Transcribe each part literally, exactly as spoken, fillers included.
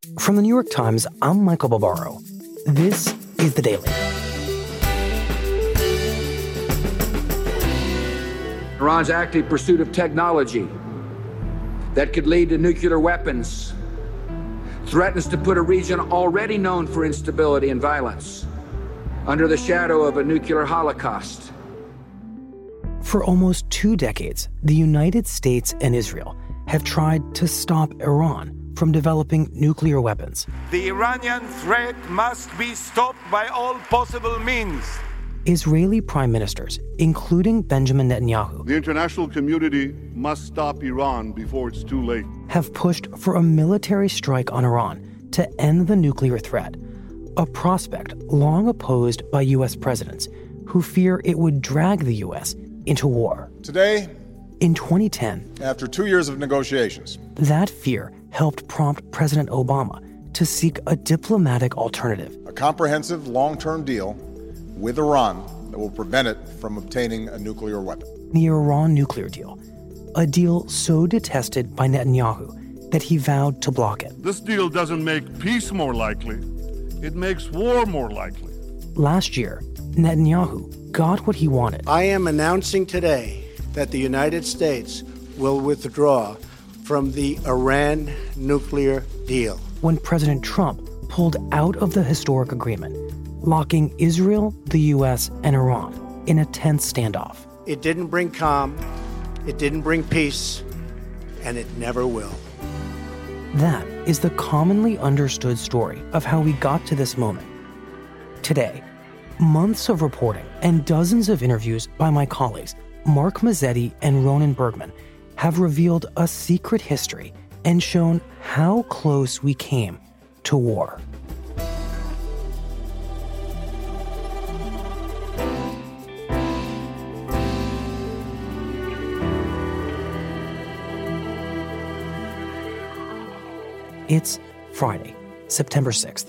From the New York Times, I'm Michael Barbaro. This is The Daily. Iran's active pursuit of technology that could lead to nuclear weapons threatens to put a region already known for instability and violence under the shadow of a nuclear holocaust. For almost two decades, the United States and Israel have tried to stop Iran from developing nuclear weapons. The Iranian threat must be stopped by all possible means. Israeli prime ministers, including Benjamin Netanyahu, the international community must stop Iran before it's too late, have pushed for a military strike on Iran to end the nuclear threat, a prospect long opposed by U S presidents who fear it would drag the U S into war. Today, in twenty ten, after two years of negotiations, that fear helped prompt President Obama to seek a diplomatic alternative. A comprehensive long-term deal with Iran that will prevent it from obtaining a nuclear weapon. The Iran nuclear deal, a deal so detested by Netanyahu that he vowed to block it. This deal doesn't make peace more likely, it makes war more likely. Last year, Netanyahu got what he wanted. I am announcing today that the United States will withdraw from the Iran nuclear deal. When President Trump pulled out of the historic agreement, locking Israel, the U S, and Iran in a tense standoff. It didn't bring calm, it didn't bring peace, and it never will. That is the commonly understood story of how we got to this moment. Today, months of reporting and dozens of interviews by my colleagues, Mark Mazzetti and Ronan Bergman, have revealed a secret history and shown how close we came to war. It's Friday, September sixth.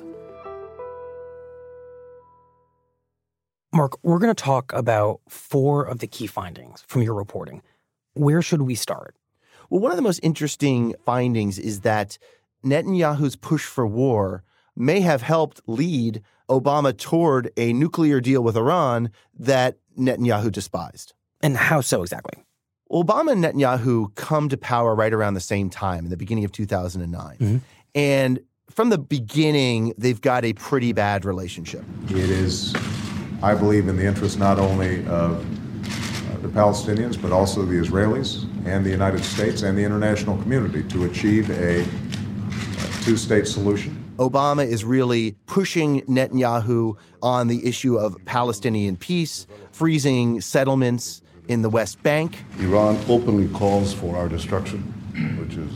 Mark, we're going to talk about four of the key findings from your reporting. Where should we start? Well, one of the most interesting findings is that Netanyahu's push for war may have helped lead Obama toward a nuclear deal with Iran that Netanyahu despised. And how so exactly? Obama and Netanyahu come to power right around the same time, in the beginning of two thousand nine. Mm-hmm. And from the beginning, they've got a pretty bad relationship. It is, I believe, in the interest not only of uh, the Palestinians, but also the Israelis and the United States and the international community to achieve a, a two-state solution. Obama is really pushing Netanyahu on the issue of Palestinian peace, freezing settlements in the West Bank. Iran openly calls for our destruction, which is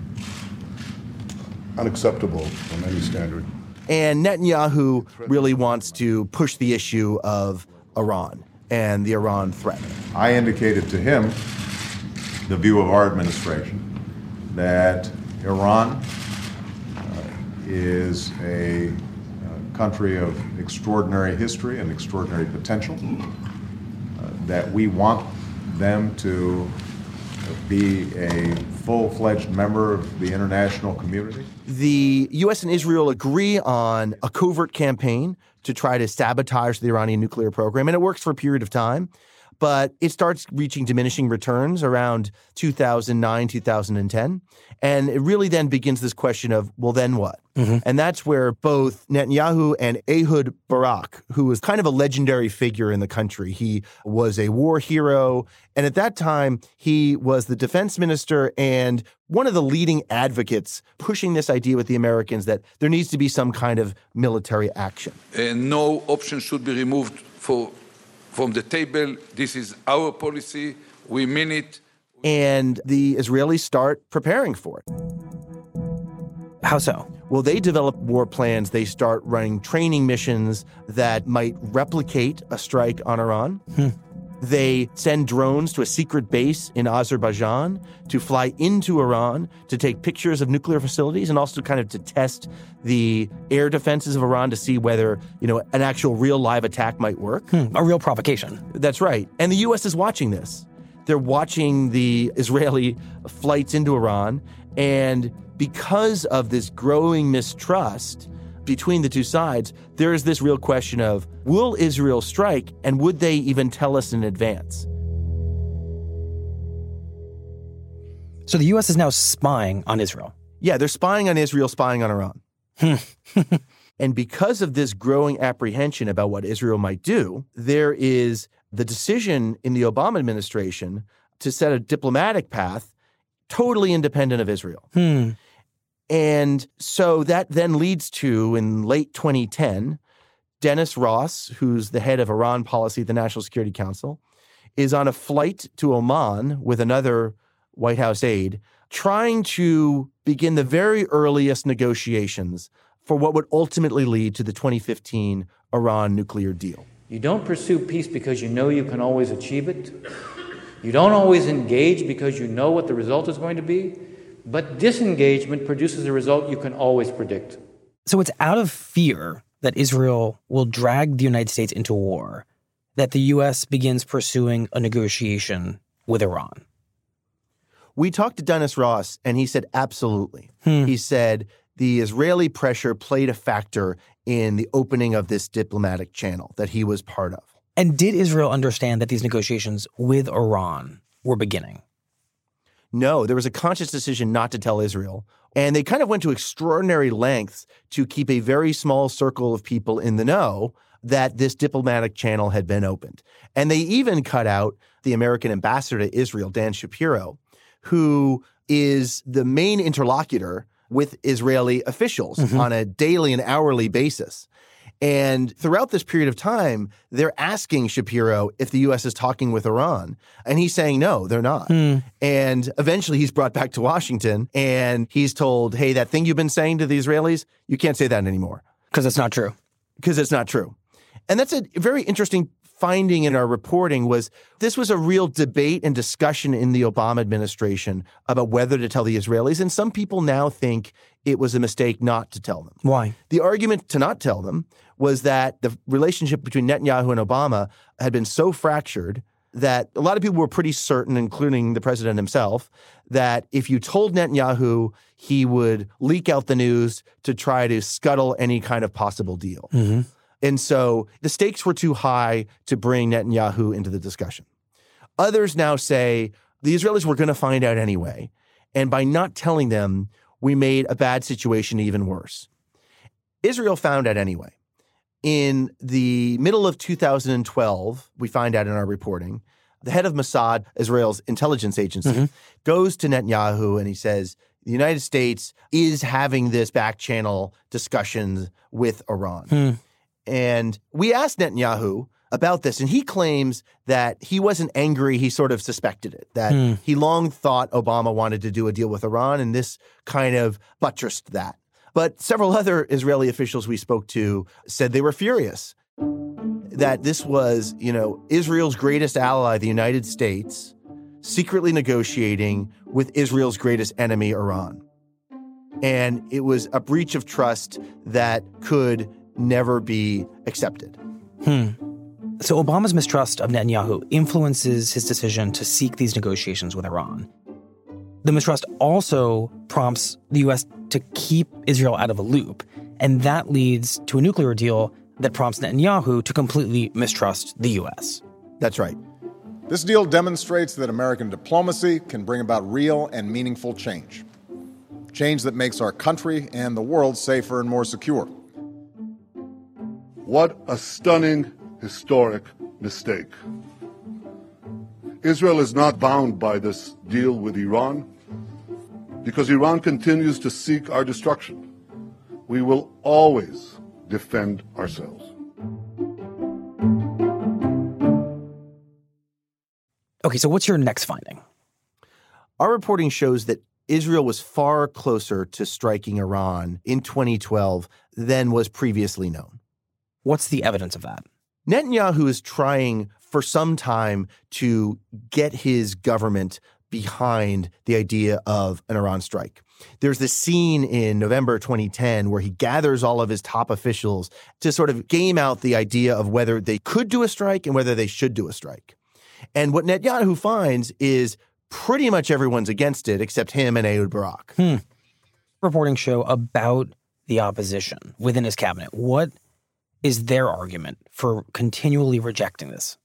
unacceptable from any standard. And Netanyahu really wants to push the issue of Iran and the Iran threat. I indicated to him the view of our administration that Iran uh, is a uh, country of extraordinary history and extraordinary potential, uh, that we want them to be a full-fledged member of the international community. The U S and Israel agree on a covert campaign to try to sabotage the Iranian nuclear program, and it works for a period of time. But it starts reaching diminishing returns around two thousand nine, two thousand ten. And it really then begins this question of, well, then what? Mm-hmm. And that's where both Netanyahu and Ehud Barak, who was kind of a legendary figure in the country, he was a war hero. And at that time, he was the defense minister and one of the leading advocates pushing this idea with the Americans that there needs to be some kind of military action. Uh, no option should be removed for from the table. This is our policy. We mean it. And the Israelis start preparing for it. How so? Well, they develop war plans. They start running training missions that might replicate a strike on Iran. Hmm. They send drones to a secret base in Azerbaijan to fly into Iran to take pictures of nuclear facilities and also kind of to test the air defenses of Iran to see whether, you know, an actual real live attack might work. Hmm, a real provocation. That's right. And the U S is watching this. They're watching the Israeli flights into Iran, and because of this growing mistrust between the two sides, there is this real question of, will Israel strike, and would they even tell us in advance? So the U S is now spying on Israel. Yeah, they're spying on Israel, spying on Iran. And because of this growing apprehension about what Israel might do, there is the decision in the Obama administration to set a diplomatic path totally independent of Israel. Hmm. And so that then leads to, in late twenty ten, Dennis Ross, who's the head of Iran policy at the National Security Council, is on a flight to Oman with another White House aide, trying to begin the very earliest negotiations for what would ultimately lead to the twenty fifteen Iran nuclear deal. You don't pursue peace because you know you can always achieve it. You don't always engage because you know what the result is going to be. But disengagement produces a result you can always predict. So it's out of fear that Israel will drag the United States into war that the U S begins pursuing a negotiation with Iran. We talked to Dennis Ross, and he said absolutely. Hmm. He said the Israeli pressure played a factor in the opening of this diplomatic channel that he was part of. And did Israel understand that these negotiations with Iran were beginning? No, there was a conscious decision not to tell Israel. And they kind of went to extraordinary lengths to keep a very small circle of people in the know that this diplomatic channel had been opened. And they even cut out the American ambassador to Israel, Dan Shapiro, who is the main interlocutor with Israeli officials mm-hmm. on a daily and hourly basis. And throughout this period of time, they're asking Shapiro if the U S is talking with Iran. And he's saying, no, they're not. Hmm. And eventually he's brought back to Washington and he's told, hey, that thing you've been saying to the Israelis, you can't say that anymore. Because it's not true. Because it's not true. And that's a very interesting finding in our reporting was this was a real debate and discussion in the Obama administration about whether to tell the Israelis. And some people now think it was a mistake not to tell them. Why? The argument to not tell them was that the relationship between Netanyahu and Obama had been so fractured that a lot of people were pretty certain, including the president himself, that if you told Netanyahu, he would leak out the news to try to scuttle any kind of possible deal. Mm-hmm. And so the stakes were too high to bring Netanyahu into the discussion. Others now say the Israelis were going to find out anyway. And by not telling them, we made a bad situation even worse. Israel found out anyway. In the middle of two thousand twelve, we find out in our reporting, the head of Mossad, Israel's intelligence agency, mm-hmm. goes to Netanyahu and he says, the United States is having this back channel discussions with Iran. Hmm. And we asked Netanyahu about this, and he claims that he wasn't angry. He sort of suspected it, that hmm. he long thought Obama wanted to do a deal with Iran, and this kind of buttressed that. But several other Israeli officials we spoke to said they were furious, that this was, you know, Israel's greatest ally, the United States, secretly negotiating with Israel's greatest enemy, Iran. And it was a breach of trust that could never be accepted. Hmm. So Obama's mistrust of Netanyahu influences his decision to seek these negotiations with Iran. The mistrust also prompts the U S to keep Israel out of a loop, and that leads to a nuclear deal that prompts Netanyahu to completely mistrust the U S. That's right. This deal demonstrates that American diplomacy can bring about real and meaningful change. Change that makes our country and the world safer and more secure. What a stunning, historic mistake. Israel is not bound by this deal with Iran because Iran continues to seek our destruction. We will always defend ourselves. Okay, so what's your next finding? Our reporting shows that Israel was far closer to striking Iran in twenty twelve than was previously known. What's the evidence of that? Netanyahu is trying for some time to get his government behind the idea of an Iran strike. There's this scene in November twenty ten where he gathers all of his top officials to sort of game out the idea of whether they could do a strike and whether they should do a strike. And what Netanyahu finds is pretty much everyone's against it except him and Ehud Barak. Hmm. reporting show about the opposition within his cabinet. What is their argument for continually rejecting this?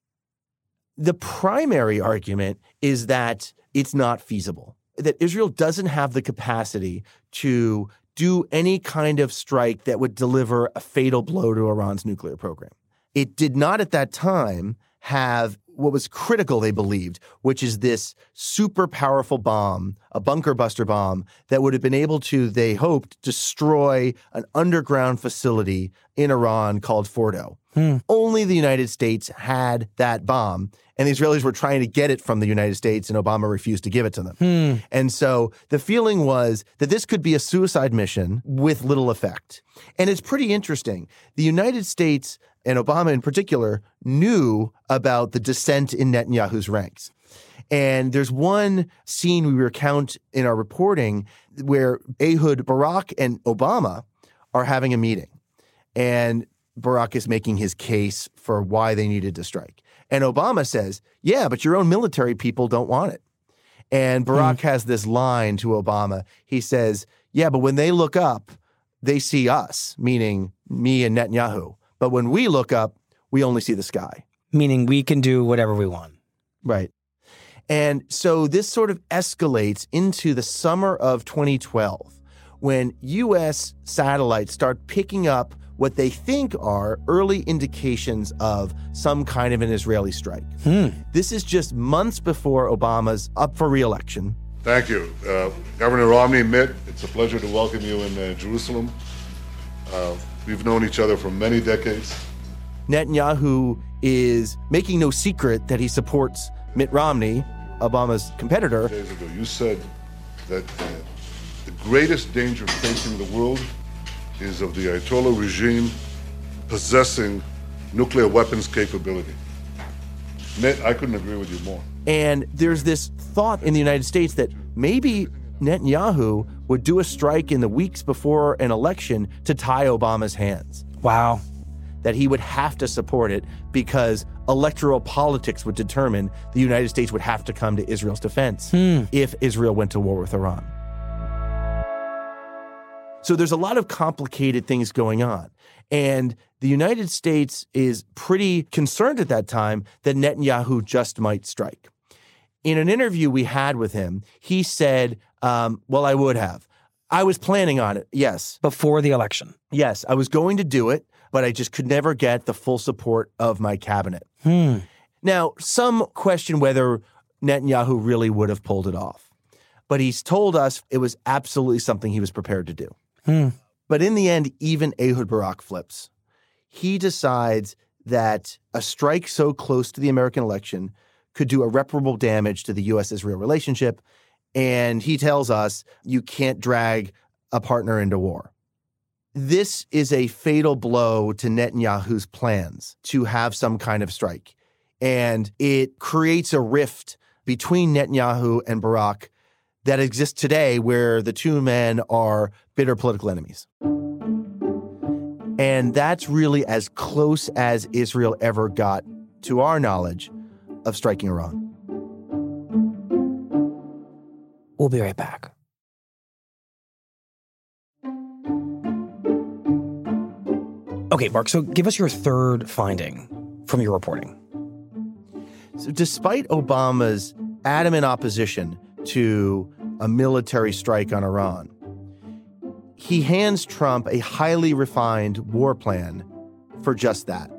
The primary argument is that it's not feasible, that Israel doesn't have the capacity to do any kind of strike that would deliver a fatal blow to Iran's nuclear program. It did not at that time have what was critical, they believed, which is this super powerful bomb, a bunker buster bomb, that would have been able to, they hoped, destroy an underground facility in Iran called Fordo. Hmm. Only the United States had that bomb, and the Israelis were trying to get it from the United States, and Obama refused to give it to them. Hmm. And so the feeling was that this could be a suicide mission with little effect. And it's pretty interesting. The United States, and Obama in particular, knew about the dissent in Netanyahu's ranks. And there's one scene we recount in our reporting where Ehud Barak and Obama are having a meeting. And Barak is making his case for why they needed to strike. And Obama says, yeah, but your own military people don't want it. And Barak mm. has this line to Obama. He says, yeah, but when they look up, they see us, meaning me and Netanyahu. But when we look up, we only see the sky. Meaning we can do whatever we want. Right. And so this sort of escalates into the summer of twenty twelve, when U S satellites start picking up what they think are early indications of some kind of an Israeli strike. Hmm. This is just months before Obama's up for re-election. Thank you. Uh, Governor Romney, Mitt, it's a pleasure to welcome you in uh, Jerusalem. Uh, we've known each other for many decades. Netanyahu is making no secret that he supports Mitt Romney, Obama's competitor. Days ago, you said that uh, the greatest danger facing the world is of the Ayatollah regime possessing nuclear weapons capability. Mitt, I couldn't agree with you more. And there's this thought in the United States that maybe Netanyahu would do a strike in the weeks before an election to tie Obama's hands. Wow. That he would have to support it because electoral politics would determine the United States would have to come to Israel's defense hmm. if Israel went to war with Iran. So there's a lot of complicated things going on. And the United States is pretty concerned at that time that Netanyahu just might strike. In an interview we had with him, he said, um, well, I would have. I was planning on it, yes. Before the election? Yes, I was going to do it, but I just could never get the full support of my cabinet. Hmm. Now, some question whether Netanyahu really would have pulled it off. But he's told us it was absolutely something he was prepared to do. Hmm. But in the end, even Ehud Barak flips. He decides that a strike so close to the American election could do irreparable damage to the U S Israel relationship. And he tells us you can't drag a partner into war. This is a fatal blow to Netanyahu's plans to have some kind of strike. And it creates a rift between Netanyahu and Barak that exists today, where the two men are bitter political enemies. And that's really as close as Israel ever got, to our knowledge, of striking Iran. We'll be right back. Okay, Mark, so give us your third finding from your reporting. So despite Obama's adamant opposition to a military strike on Iran, he hands Trump a highly refined war plan for just that.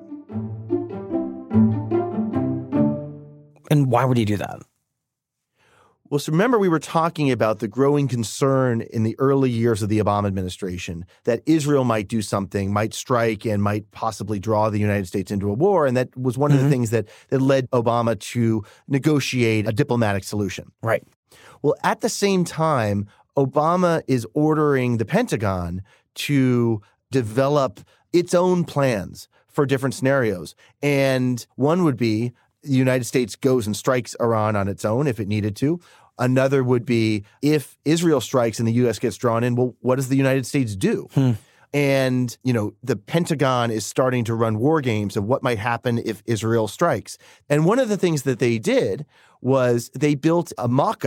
And why would he do that? Well, so remember we were talking about the growing concern in the early years of the Obama administration that Israel might do something, might strike, and might possibly draw the United States into a war. And that was one mm-hmm. of the things that, that led Obama to negotiate a diplomatic solution. Right. Well, at the same time, Obama is ordering the Pentagon to develop its own plans for different scenarios. And one would be the United States goes and strikes Iran on its own if it needed to. Another would be if Israel strikes and the U S gets drawn in, well, what does the United States do? Hmm. And, you know, the Pentagon is starting to run war games of what might happen if Israel strikes. And one of the things that they did was they built a mock-up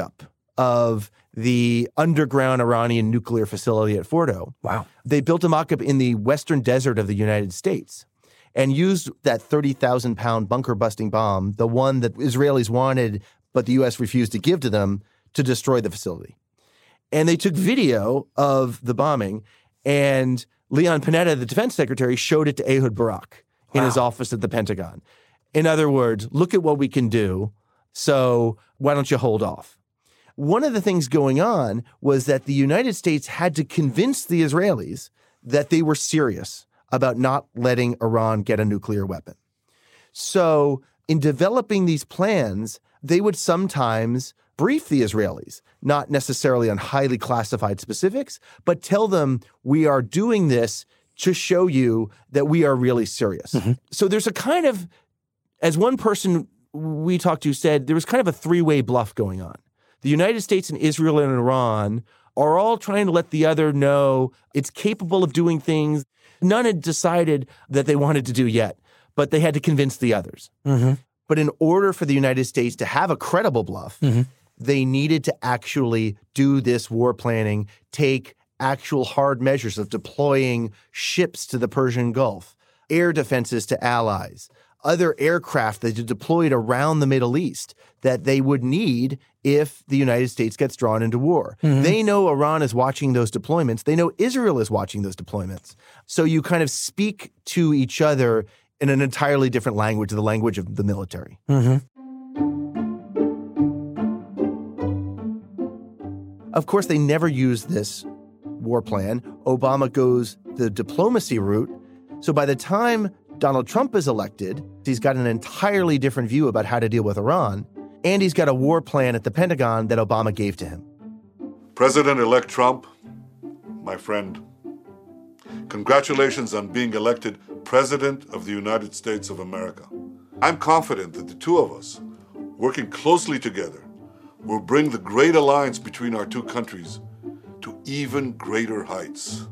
of the underground Iranian nuclear facility at Fordo. Wow. They built a mock-up in the western desert of the United States and used that thirty thousand pound bunker-busting bomb, the one that Israelis wanted but the U S refused to give to them, to destroy the facility. And they took video of the bombing, and Leon Panetta, the defense secretary, showed it to Ehud Barak wow. in his office at the Pentagon. In other words, look at what we can do, so why don't you hold off? One of the things going on was that the United States had to convince the Israelis that they were serious about not letting Iran get a nuclear weapon. So in developing these plans, they would sometimes brief the Israelis, not necessarily on highly classified specifics, but tell them we are doing this to show you that we are really serious. Mm-hmm. So there's a kind of, as one person we talked to said, there was kind of a three-way bluff going on. The United States and Israel and Iran are all trying to let the other know it's capable of doing things none had decided that they wanted to do yet, but they had to convince the others. Mm-hmm. But in order for the United States to have a credible bluff, mm-hmm. they needed to actually do this war planning, take actual hard measures of deploying ships to the Persian Gulf, air defenses to allies, other aircraft that are deployed around the Middle East that they would need if the United States gets drawn into war. Mm-hmm. They know Iran is watching those deployments. They know Israel is watching those deployments. So you kind of speak to each other in an entirely different language, the language of the military. Mm-hmm. Of course, they never use this war plan. Obama goes the diplomacy route. So by the time Donald Trump is elected, he's got an entirely different view about how to deal with Iran, and he's got a war plan at the Pentagon that Obama gave to him. President-elect Trump, my friend, congratulations on being elected President of the United States of America. I'm confident that the two of us, working closely together, will bring the great alliance between our two countries to even greater heights.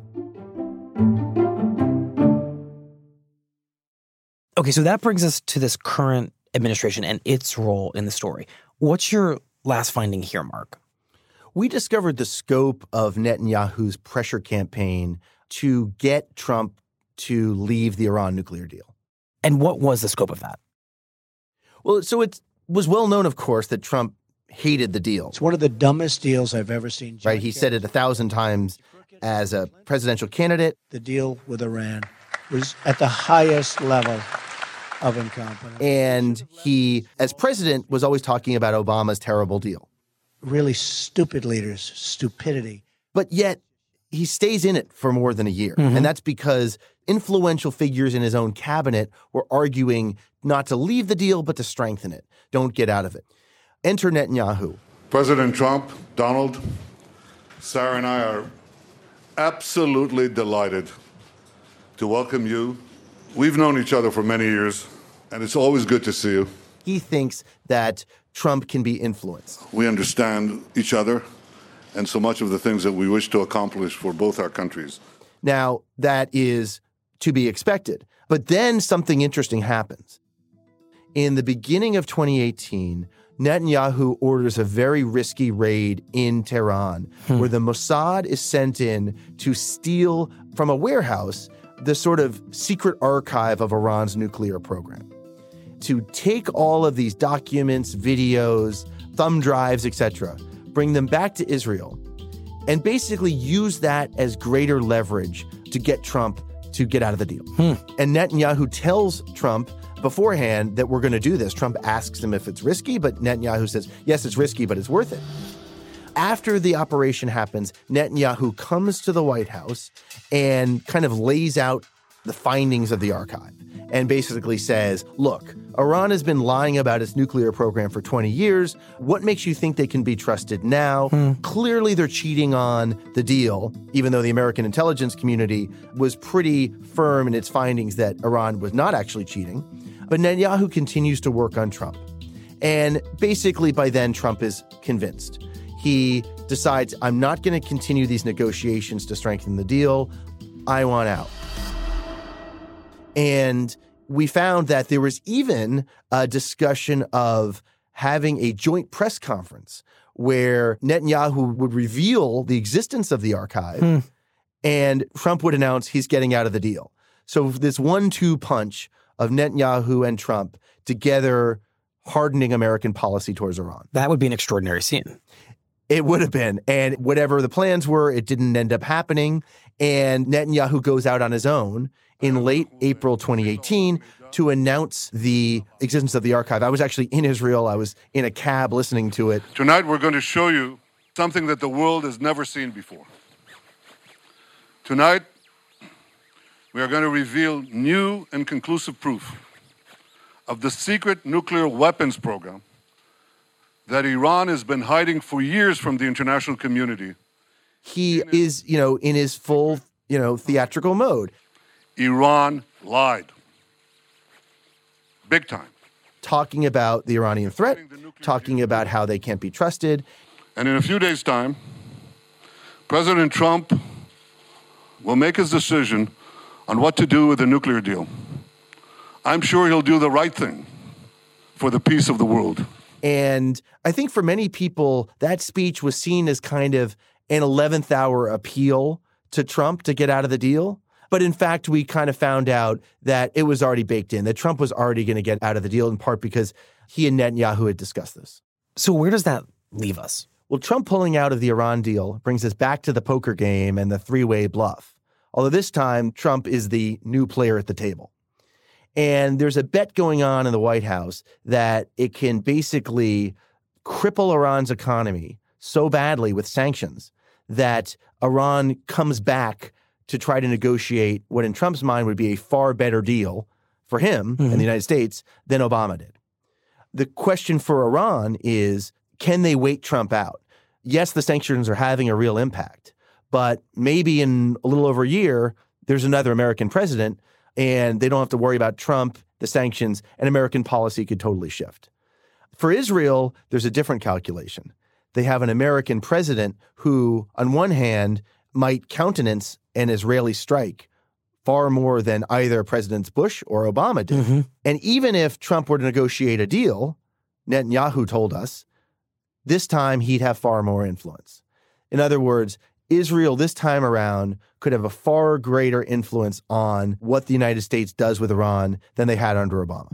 Okay, so that brings us to this current administration and its role in the story. What's your last finding here, Mark? We discovered the scope of Netanyahu's pressure campaign to get Trump to leave the Iran nuclear deal. And what was the scope of that? Well, so it was well known, of course, that Trump hated the deal. It's one of the dumbest deals I've ever seen. Right, he said it a thousand times as a presidential candidate. The deal with Iran was at the highest level of incompetence. And he, as president, was always talking about Obama's terrible deal. Really stupid leaders, stupidity. But yet, he stays in it for more than a year. Mm-hmm. And that's because influential figures in his own cabinet were arguing not to leave the deal, but to strengthen it. Don't get out of it. Enter Netanyahu. President Trump, Donald, Sarah and I are absolutely delighted to welcome you. We've known each other for many years, and it's always good to see you. He thinks that Trump can be influenced. We understand each other and so much of the things that we wish to accomplish for both our countries. Now, that is to be expected. But then something interesting happens. In the beginning of twenty eighteen, Netanyahu orders a very risky raid in Tehran, hmm. where the Mossad is sent in to steal from a warehouse the sort of secret archive of Iran's nuclear program, to take all of these documents, videos, thumb drives, et cetera, bring them back to Israel, and basically use that as greater leverage to get Trump to get out of the deal. Hmm. And Netanyahu tells Trump beforehand that we're going to do this. Trump asks him if it's risky, but Netanyahu says, yes, it's risky, but it's worth it. After the operation happens, Netanyahu comes to the White House and kind of lays out the findings of the archive and basically says, look, Iran has been lying about its nuclear program for twenty years. What makes you think they can be trusted now? Hmm. Clearly, they're cheating on the deal, even though the American intelligence community was pretty firm in its findings that Iran was not actually cheating. But Netanyahu continues to work on Trump. And basically, by then, Trump is convinced. He decides, I'm not going to continue these negotiations to strengthen the deal. I want out. And we found that there was even a discussion of having a joint press conference where Netanyahu would reveal the existence of the archive hmm. and Trump would announce he's getting out of the deal. So this one two punch of Netanyahu and Trump together hardening American policy towards Iran. That would be an extraordinary scene. It would have been. And whatever the plans were, it didn't end up happening. And Netanyahu goes out on his own in late April twenty eighteen to announce the existence of the archive. I was actually in Israel. I was in a cab listening to it. Tonight, we're going to show you something that the world has never seen before. Tonight, we are going to reveal new and conclusive proof of the secret nuclear weapons program that Iran has been hiding for years from the international community. He is, you know, in his full, you know, theatrical mode. Iran lied. Big time. Talking about the Iranian threat, talking about how they can't be trusted. And in a few days' time, President Trump will make his decision on what to do with the nuclear deal. I'm sure he'll do the right thing for the peace of the world. And I think for many people, that speech was seen as kind of an eleventh hour appeal to Trump to get out of the deal. But in fact, we kind of found out that it was already baked in, that Trump was already going to get out of the deal, in part because he and Netanyahu had discussed this. So where does that leave us? Well, Trump pulling out of the Iran deal brings us back to the poker game and the three-way bluff. Although this time, Trump is the new player at the table. And there's a bet going on in the White House that it can basically cripple Iran's economy so badly with sanctions that Iran comes back to try to negotiate what in Trump's mind would be a far better deal for him mm-hmm. and the United States than Obama did. The question for Iran is, can they wait Trump out? Yes, the sanctions are having a real impact, but maybe in a little over a year, there's another American president and they don't have to worry about Trump, the sanctions, and American policy could totally shift. For Israel, there's a different calculation. They have an American president who, on one hand, might countenance an Israeli strike far more than either Presidents Bush or Obama did. Mm-hmm. And even if Trump were to negotiate a deal, Netanyahu told us, this time he'd have far more influence. In other words, Israel this time around could have a far greater influence on what the United States does with Iran than they had under Obama.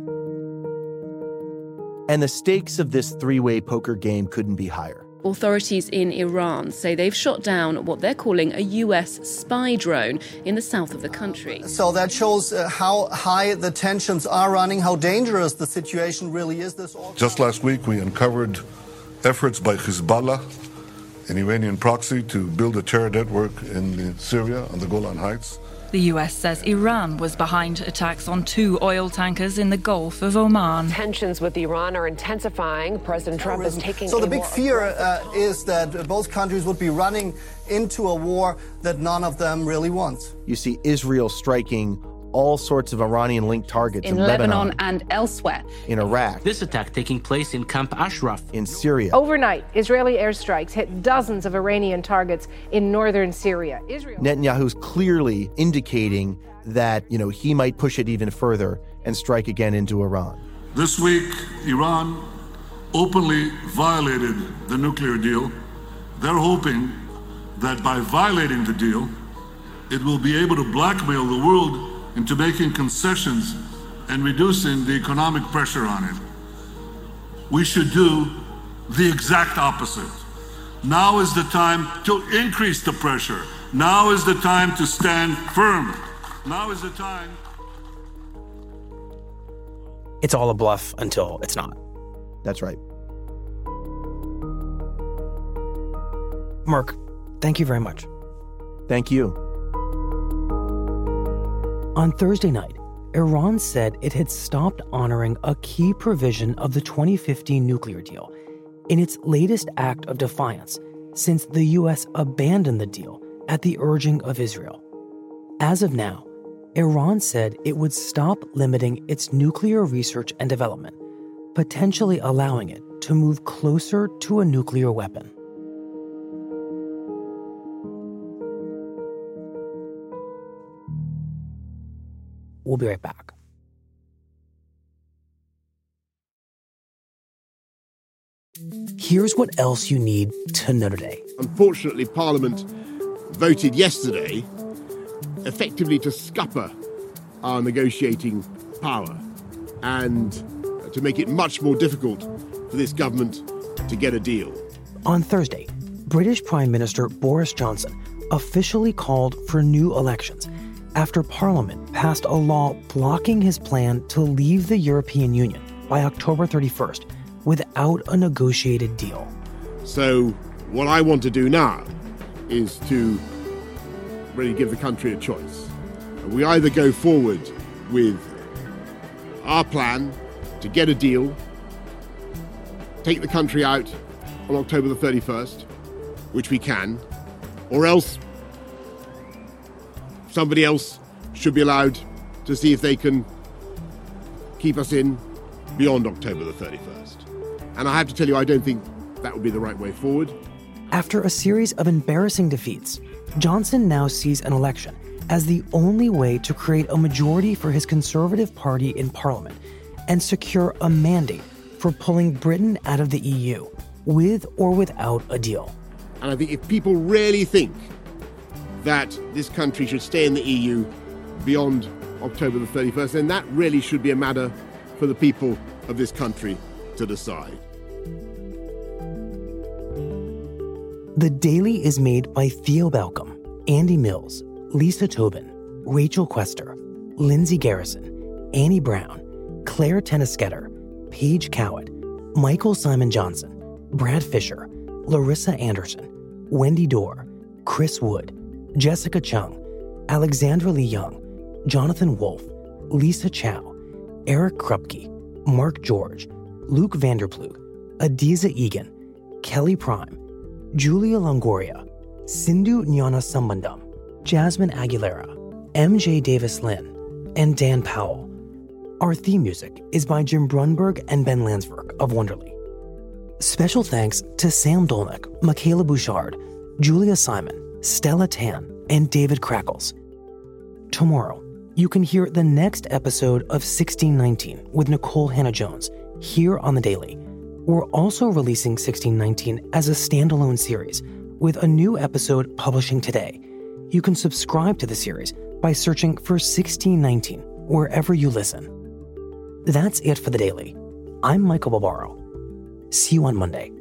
And the stakes of this three-way poker game couldn't be higher. Authorities in Iran say they've shot down what they're calling a U S spy drone in the south of the country. So that shows uh, how high the tensions are running, how dangerous the situation really is. This all Just last week, we uncovered efforts by Hezbollah, an Iranian proxy, to build a terror network in Syria on the Golan Heights. The U S says Iran was behind attacks on two oil tankers in the Gulf of Oman. Tensions with Iran are intensifying. President Trump is taking So the big fear uh, is that both countries would be running into a war that none of them really wants. You see Israel striking all sorts of Iranian-linked targets in, in Lebanon, Lebanon and elsewhere. In Iraq. This attack taking place in Camp Ashraf. In Syria. Overnight, Israeli airstrikes hit dozens of Iranian targets in northern Syria. Israel. Netanyahu's clearly indicating that, you know, he might push it even further and strike again into Iran. This week, Iran openly violated the nuclear deal. They're hoping that by violating the deal, it will be able to blackmail the world into making concessions and reducing the economic pressure on it. We should do the exact opposite. Now is the time to increase the pressure. Now is the time to stand firm. Now is the time. It's all a bluff until it's not. That's right. Mark, thank you very much. Thank you. On Thursday night, Iran said it had stopped honoring a key provision of the twenty fifteen nuclear deal in its latest act of defiance since the U S abandoned the deal at the urging of Israel. As of now, Iran said it would stop limiting its nuclear research and development, potentially allowing it to move closer to a nuclear weapon. We'll be right back. here's what else you need to know today. Unfortunately, Parliament voted yesterday effectively to scupper our negotiating power and to make it much more difficult for this government to get a deal. On Thursday, British Prime Minister Boris Johnson officially called for new elections after Parliament passed a law blocking his plan to leave the European Union by October thirty-first without a negotiated deal. So what I want to do now is to really give the country a choice. We either go forward with our plan to get a deal, take the country out on October the thirty-first, which we can, or else somebody else should be allowed to see if they can keep us in beyond October the thirty-first. And I have to tell you, I don't think that would be the right way forward. After a series of embarrassing defeats, Johnson now sees an election as the only way to create a majority for his Conservative Party in Parliament and secure a mandate for pulling Britain out of the E U, with or without a deal. And I think if people really think that this country should stay in the E U beyond October the thirty-first, then that really should be a matter for the people of this country to decide. The Daily is made by Theo Balcom, Andy Mills, Lisa Tobin, Rachel Quester, Lindsay Garrison, Annie Brown, Claire Tennisketter, Paige Cowett, Michael Simon Johnson, Brad Fisher, Larissa Anderson, Wendy Dorr, Chris Wood, Jessica Chung, Alexandra Lee Young, Jonathan Wolfe, Lisa Chow, Eric Krupke, Mark George, Luke Vanderplug, Adiza Egan, Kelly Prime, Julia Longoria, Sindhu Nyana Sambandam, Jasmine Aguilera, M J Davis Lynn, and Dan Powell. Our theme music is by Jim Brunberg and Ben Landsverk of Wonderly. Special thanks to Sam Dolnick, Michaela Bouchard, Julia Simon, Stella Tan, and David Crackles. Tomorrow, you can hear the next episode of sixteen nineteen with Nicole Hannah-Jones here on The Daily. We're also releasing sixteen nineteen as a standalone series with a new episode publishing today. You can subscribe to the series by searching for sixteen nineteen wherever you listen. That's it for The Daily. I'm Michael Barbaro. See you on Monday.